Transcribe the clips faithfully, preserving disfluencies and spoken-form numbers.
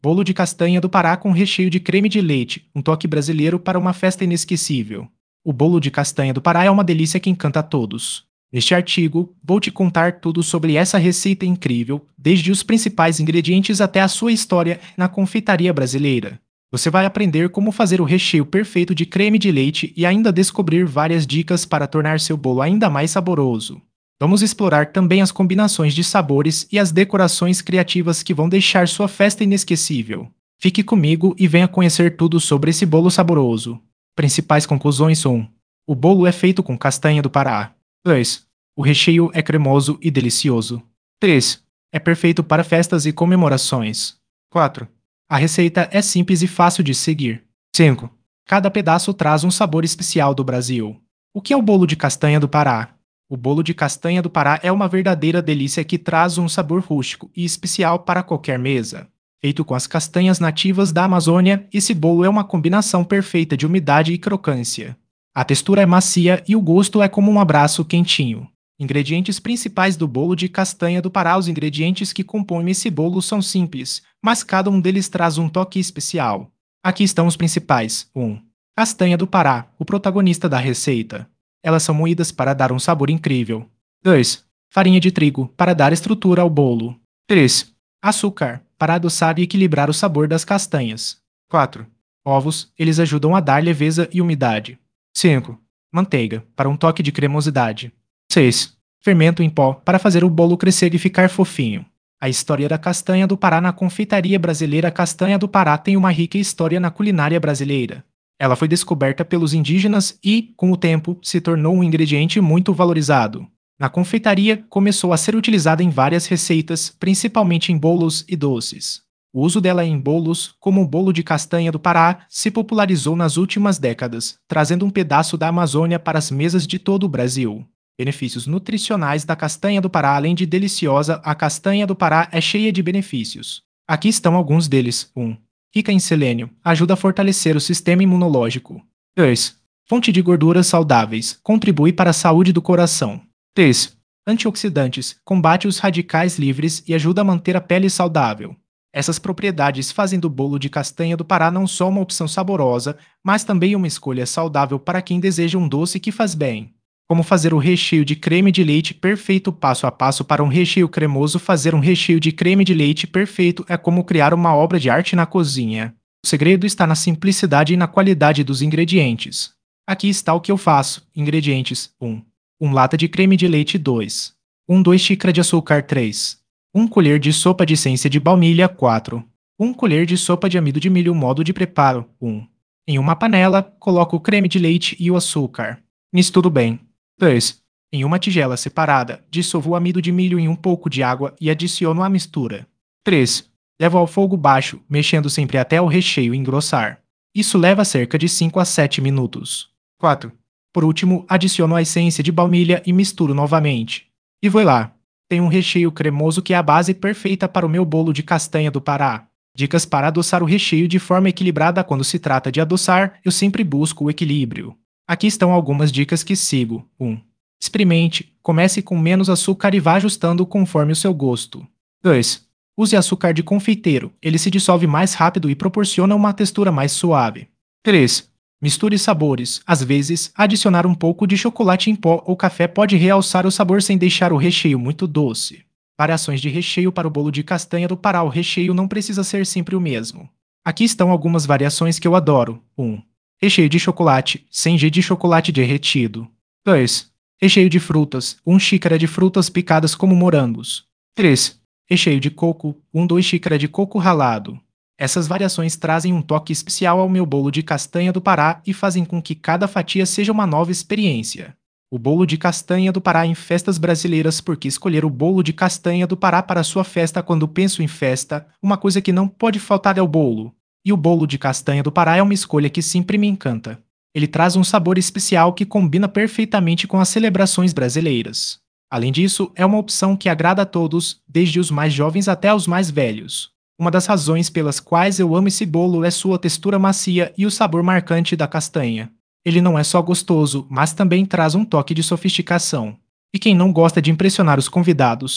Bolo de castanha do Pará com recheio de creme de leite, um toque brasileiro para uma festa inesquecível. O bolo de castanha do Pará é uma delícia que encanta a todos. Neste artigo, vou te contar tudo sobre essa receita incrível, desde os principais ingredientes até a sua história na confeitaria brasileira. Você vai aprender como fazer o recheio perfeito de creme de leite e ainda descobrir várias dicas para tornar seu bolo ainda mais saboroso. Vamos explorar também as combinações de sabores e as decorações criativas que vão deixar sua festa inesquecível. Fique comigo e venha conhecer tudo sobre esse bolo saboroso. Principais conclusões: um. O bolo é feito com castanha do Pará. dois. O recheio é cremoso e delicioso. três. É perfeito para festas e comemorações. quatro. A receita é simples e fácil de seguir. cinco. Cada pedaço traz um sabor especial do Brasil. O que é o bolo de castanha do Pará? O bolo de castanha do Pará é uma verdadeira delícia que traz um sabor rústico e especial para qualquer mesa. Feito com as castanhas nativas da Amazônia, esse bolo é uma combinação perfeita de umidade e crocância. A textura é macia e o gosto é como um abraço quentinho. Ingredientes principais do bolo de castanha do Pará. Os ingredientes que compõem esse bolo são simples, mas cada um deles traz um toque especial. Aqui estão os principais. um. Castanha do Pará, o protagonista da receita. Elas são moídas para dar um sabor incrível. dois. Farinha de trigo, para dar estrutura ao bolo. três. Açúcar, para adoçar e equilibrar o sabor das castanhas. quatro. Ovos, eles ajudam a dar leveza e umidade. cinco. Manteiga, para um toque de cremosidade. seis. Fermento em pó, para fazer o bolo crescer e ficar fofinho. A história da castanha do Pará na confeitaria brasileira. A castanha do Pará tem uma rica história na culinária brasileira. Ela foi descoberta pelos indígenas e, com o tempo, se tornou um ingrediente muito valorizado. Na confeitaria, começou a ser utilizada em várias receitas, principalmente em bolos e doces. O uso dela em bolos, como o bolo de castanha do Pará, se popularizou nas últimas décadas, trazendo um pedaço da Amazônia para as mesas de todo o Brasil. Benefícios nutricionais da castanha do Pará. Além de deliciosa, a castanha do Pará é cheia de benefícios. Aqui estão alguns deles. um. Rica em selênio, ajuda a fortalecer o sistema imunológico. dois. Fonte de gorduras saudáveis, contribui para a saúde do coração. três. Antioxidantes, combate os radicais livres e ajuda a manter a pele saudável. Essas propriedades fazem do bolo de castanha do Pará não só uma opção saborosa, mas também uma escolha saudável para quem deseja um doce que faz bem. Como fazer o recheio de creme de leite perfeito? Passo a passo para um recheio cremoso. Fazer um recheio de creme de leite perfeito é como criar uma obra de arte na cozinha. O segredo está na simplicidade e na qualidade dos ingredientes. Aqui está o que eu faço. Ingredientes: um. um lata de creme de leite. dois. um dois xícara de açúcar. três. um colher de sopa de essência de baunilha. quatro. um colher de sopa de amido de milho. Modo de preparo: um. Em uma panela, coloco o creme de leite e o açúcar. Misturo bem. dois. Em uma tigela separada, dissolvo o amido de milho em um pouco de água e adiciono a mistura. três. Levo ao fogo baixo, mexendo sempre até o recheio engrossar. Isso leva cerca de cinco a sete minutos. quatro. Por último, adiciono a essência de baunilha e misturo novamente. E voilá! Tem um recheio cremoso que é a base perfeita para o meu bolo de castanha do Pará. Dicas para adoçar o recheio de forma equilibrada. Quando se trata de adoçar, eu sempre busco o equilíbrio. Aqui estão algumas dicas que sigo. um. Experimente. Comece com menos açúcar e vá ajustando conforme o seu gosto. dois. Use açúcar de confeiteiro. Ele se dissolve mais rápido e proporciona uma textura mais suave. três. Misture sabores. Às vezes, adicionar um pouco de chocolate em pó ou café pode realçar o sabor sem deixar o recheio muito doce. Variações de recheio para o bolo de castanha do Pará. O recheio não precisa ser sempre o mesmo. Aqui estão algumas variações que eu adoro. um. Recheio de chocolate, sem G de chocolate derretido. dois. Recheio de frutas, uma xícara de frutas picadas como morangos. três. Recheio de coco, uma dois xícara de coco ralado. Essas variações trazem um toque especial ao meu bolo de castanha do Pará e fazem com que cada fatia seja uma nova experiência. O bolo de castanha do Pará em festas brasileiras. Por que escolher o bolo de castanha do Pará para sua festa? Quando penso em festa, uma coisa que não pode faltar é o bolo. E o bolo de castanha do Pará é uma escolha que sempre me encanta. Ele traz um sabor especial que combina perfeitamente com as celebrações brasileiras. Além disso, é uma opção que agrada a todos, desde os mais jovens até os mais velhos. Uma das razões pelas quais eu amo esse bolo é sua textura macia e o sabor marcante da castanha. Ele não é só gostoso, mas também traz um toque de sofisticação. E quem não gosta de impressionar os convidados?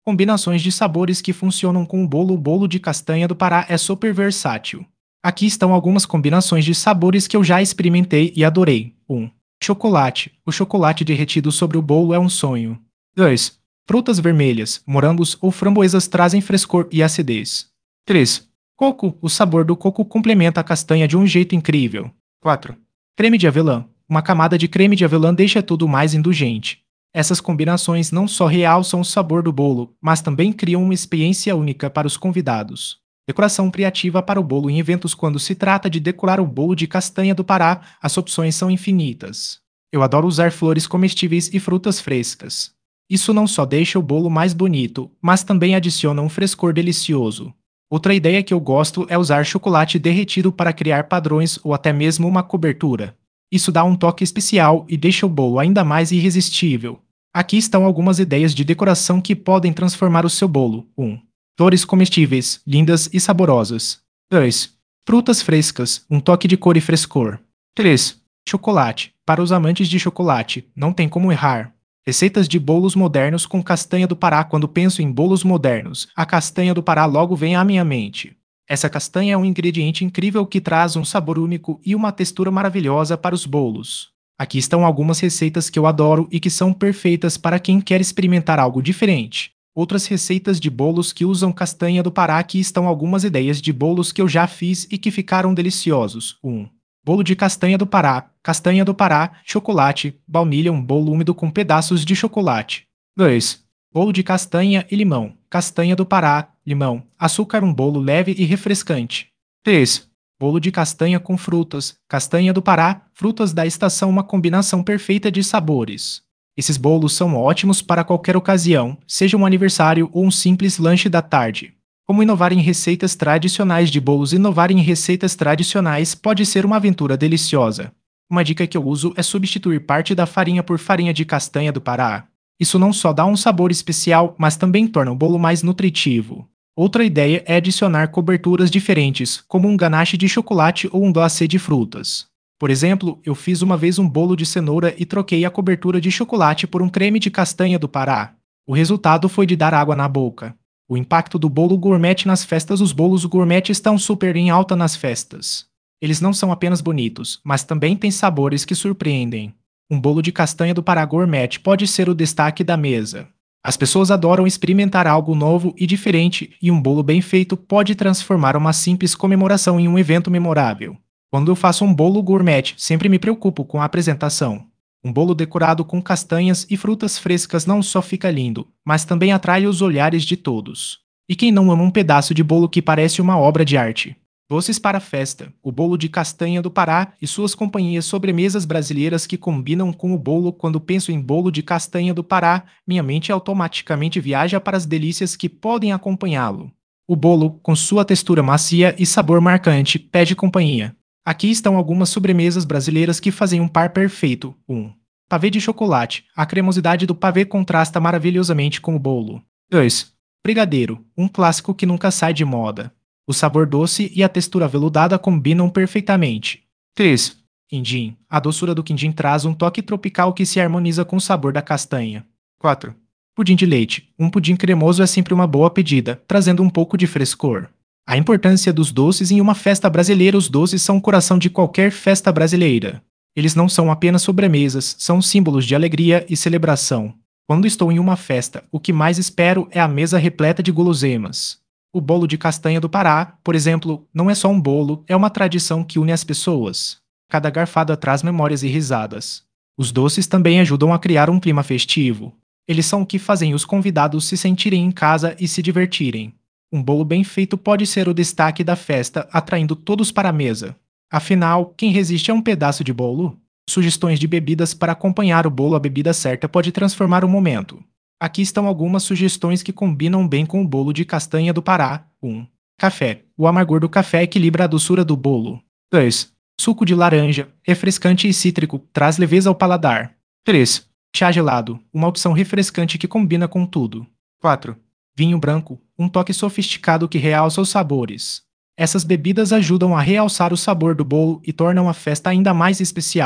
Combinações de sabores que funcionam com o bolo. O bolo de castanha do Pará é super versátil. Aqui estão algumas combinações de sabores que eu já experimentei e adorei. um. Chocolate. O chocolate derretido sobre o bolo é um sonho. dois. Frutas vermelhas, morangos ou framboesas trazem frescor e acidez. três. Coco. O sabor do coco complementa a castanha de um jeito incrível. quatro. Creme de avelã. Uma camada de creme de avelã deixa tudo mais indulgente. Essas combinações não só realçam o sabor do bolo, mas também criam uma experiência única para os convidados. Decoração criativa para o bolo em eventos. Quando se trata de decorar o bolo de castanha do Pará, as opções são infinitas. Eu adoro usar flores comestíveis e frutas frescas. Isso não só deixa o bolo mais bonito, mas também adiciona um frescor delicioso. Outra ideia que eu gosto é usar chocolate derretido para criar padrões ou até mesmo uma cobertura. Isso dá um toque especial e deixa o bolo ainda mais irresistível. Aqui estão algumas ideias de decoração que podem transformar o seu bolo. um. Flores comestíveis, lindas e saborosas. dois. Frutas frescas, um toque de cor e frescor. três. Chocolate. Para os amantes de chocolate, não tem como errar. Receitas de bolos modernos com castanha do Pará. Quando penso em bolos modernos, a castanha do Pará logo vem à minha mente. Essa castanha é um ingrediente incrível que traz um sabor único e uma textura maravilhosa para os bolos. Aqui estão algumas receitas que eu adoro e que são perfeitas para quem quer experimentar algo diferente. Outras receitas de bolos que usam castanha do Pará. Aqui estão algumas ideias de bolos que eu já fiz e que ficaram deliciosos. um. Bolo de castanha do Pará. Castanha do Pará, chocolate, baunilha, um bolo úmido com pedaços de chocolate. dois. Bolo de castanha e limão. Castanha do Pará, limão, açúcar, um bolo leve e refrescante. três. Bolo de castanha com frutas. Castanha do Pará, frutas da estação, uma combinação perfeita de sabores. Esses bolos são ótimos para qualquer ocasião, seja um aniversário ou um simples lanche da tarde. Como inovar em receitas tradicionais de bolos? Inovar em receitas tradicionais pode ser uma aventura deliciosa. Uma dica que eu uso é substituir parte da farinha por farinha de castanha do Pará. Isso não só dá um sabor especial, mas também torna o bolo mais nutritivo. Outra ideia é adicionar coberturas diferentes, como um ganache de chocolate ou um glacê de frutas. Por exemplo, eu fiz uma vez um bolo de cenoura e troquei a cobertura de chocolate por um creme de castanha do Pará. O resultado foi de dar água na boca. O impacto do bolo gourmet nas festas. Os bolos gourmet estão super em alta nas festas. Eles não são apenas bonitos, mas também têm sabores que surpreendem. Um bolo de castanha do Pará gourmet pode ser o destaque da mesa. As pessoas adoram experimentar algo novo e diferente, e um bolo bem feito pode transformar uma simples comemoração em um evento memorável. Quando eu faço um bolo gourmet, sempre me preocupo com a apresentação. Um bolo decorado com castanhas e frutas frescas não só fica lindo, mas também atrai os olhares de todos. E quem não ama um pedaço de bolo que parece uma obra de arte? Doces para a festa. O bolo de castanha do Pará e suas companhias. Sobremesas brasileiras que combinam com o bolo. Quando penso em bolo de castanha do Pará, minha mente automaticamente viaja para as delícias que podem acompanhá-lo. O bolo, com sua textura macia e sabor marcante, pede companhia. Aqui estão algumas sobremesas brasileiras que fazem um par perfeito. um. Pavê de chocolate. A cremosidade do pavê contrasta maravilhosamente com o bolo. dois. Brigadeiro. Um clássico que nunca sai de moda. O sabor doce e a textura aveludada combinam perfeitamente. três. Quindim. A doçura do quindim traz um toque tropical que se harmoniza com o sabor da castanha. quatro. Pudim de leite. Um pudim cremoso é sempre uma boa pedida, trazendo um pouco de frescor. A importância dos doces em uma festa brasileira. Os doces são o coração de qualquer festa brasileira. Eles não são apenas sobremesas, são símbolos de alegria e celebração. Quando estou em uma festa, o que mais espero é a mesa repleta de guloseimas. O bolo de castanha do Pará, por exemplo, não é só um bolo, é uma tradição que une as pessoas. Cada garfada traz memórias e risadas. Os doces também ajudam a criar um clima festivo. Eles são o que fazem os convidados se sentirem em casa e se divertirem. Um bolo bem feito pode ser o destaque da festa, atraindo todos para a mesa. Afinal, quem resiste a um pedaço de bolo? Sugestões de bebidas para acompanhar o bolo. A bebida certa pode transformar o momento. Aqui estão algumas sugestões que combinam bem com o bolo de castanha do Pará. um. Café. O amargor do café equilibra a doçura do bolo. dois. Suco de laranja, refrescante e cítrico, traz leveza ao paladar. três. Chá gelado, uma opção refrescante que combina com tudo. quatro. Vinho branco, um toque sofisticado que realça os sabores. Essas bebidas ajudam a realçar o sabor do bolo e tornam a festa ainda mais especial.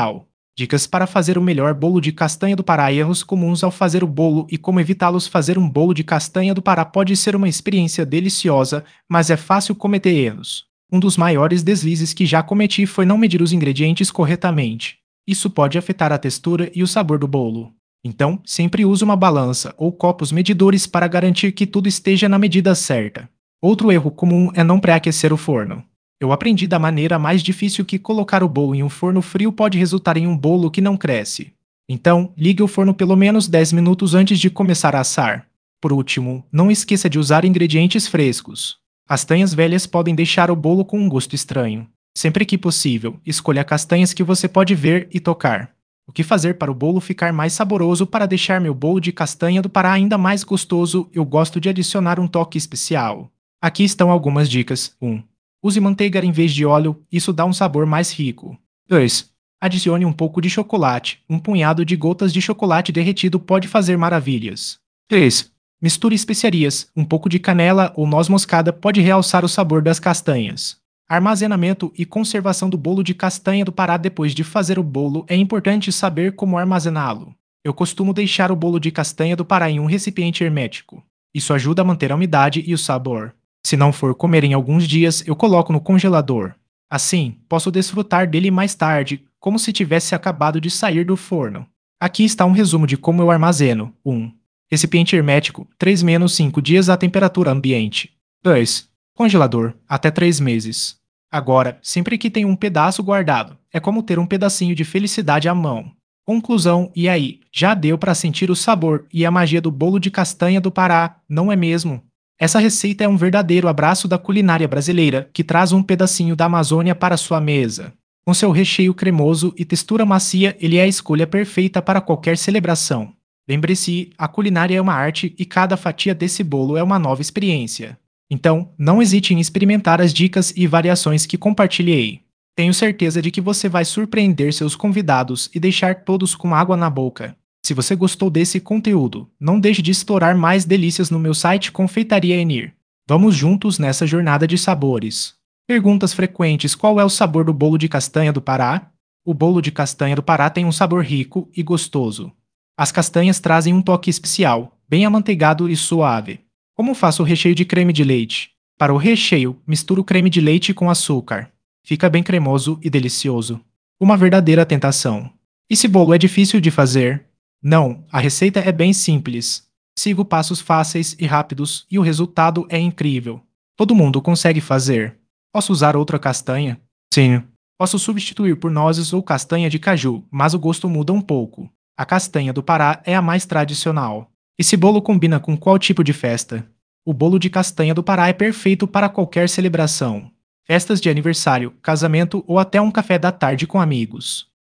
Dicas para fazer o melhor bolo de castanha do Pará. Erros comuns ao fazer o bolo e como evitá-los. Fazer um bolo de castanha do Pará pode ser uma experiência deliciosa, mas é fácil cometer erros. Um dos maiores deslizes que já cometi foi não medir os ingredientes corretamente. Isso pode afetar a textura e o sabor do bolo. Então, sempre use uma balança ou copos medidores para garantir que tudo esteja na medida certa. Outro erro comum é não pré-aquecer o forno. Eu aprendi da maneira mais difícil que colocar o bolo em um forno frio pode resultar em um bolo que não cresce. Então, ligue o forno pelo menos dez minutos antes de começar a assar. Por último, não esqueça de usar ingredientes frescos. Castanhas velhas podem deixar o bolo com um gosto estranho. Sempre que possível, escolha castanhas que você pode ver e tocar. O que fazer para o bolo ficar mais saboroso? Para deixar meu bolo de castanha do Pará ainda mais gostoso, eu gosto de adicionar um toque especial. Aqui estão algumas dicas. um. Use manteiga em vez de óleo, isso dá um sabor mais rico. dois. Adicione um pouco de chocolate, um punhado de gotas de chocolate derretido pode fazer maravilhas. três. Misture especiarias, um pouco de canela ou noz moscada pode realçar o sabor das castanhas. Armazenamento e conservação do bolo de castanha do Pará. Depois de fazer o bolo, é importante saber como armazená-lo. Eu costumo deixar o bolo de castanha do Pará em um recipiente hermético. Isso ajuda a manter a umidade e o sabor. Se não for comer em alguns dias, eu coloco no congelador. Assim, posso desfrutar dele mais tarde, como se tivesse acabado de sair do forno. Aqui está um resumo de como eu armazeno. um. Recipiente hermético, três a cinco dias à temperatura ambiente. dois. Congelador, até três meses. Agora, sempre que tenho um pedaço guardado, é como ter um pedacinho de felicidade à mão. Conclusão, e aí, já deu para sentir o sabor e a magia do bolo de castanha do Pará, não é mesmo? Essa receita é um verdadeiro abraço da culinária brasileira, que traz um pedacinho da Amazônia para sua mesa. Com seu recheio cremoso e textura macia, ele é a escolha perfeita para qualquer celebração. Lembre-se, a culinária é uma arte e cada fatia desse bolo é uma nova experiência. Então, não hesite em experimentar as dicas e variações que compartilhei. Tenho certeza de que você vai surpreender seus convidados e deixar todos com água na boca. Se você gostou desse conteúdo, não deixe de explorar mais delícias no meu site Confeitaria Enir. Vamos juntos nessa jornada de sabores. Perguntas frequentes: qual é o sabor do bolo de castanha do Pará? O bolo de castanha do Pará tem um sabor rico e gostoso. As castanhas trazem um toque especial, bem amanteigado e suave. Como faço o recheio de creme de leite? Para o recheio, misturo o creme de leite com açúcar. Fica bem cremoso e delicioso. Uma verdadeira tentação. Esse bolo é difícil de fazer? Não, a receita é bem simples. Sigo passos fáceis e rápidos e o resultado é incrível. Todo mundo consegue fazer. Posso usar outra castanha? Sim. Posso substituir por nozes ou castanha de caju, mas o gosto muda um pouco. A castanha do Pará é a mais tradicional. Esse bolo combina com qual tipo de festa? O bolo de castanha do Pará é perfeito para qualquer celebração. Festas de aniversário, casamento ou até um café da tarde com amigos.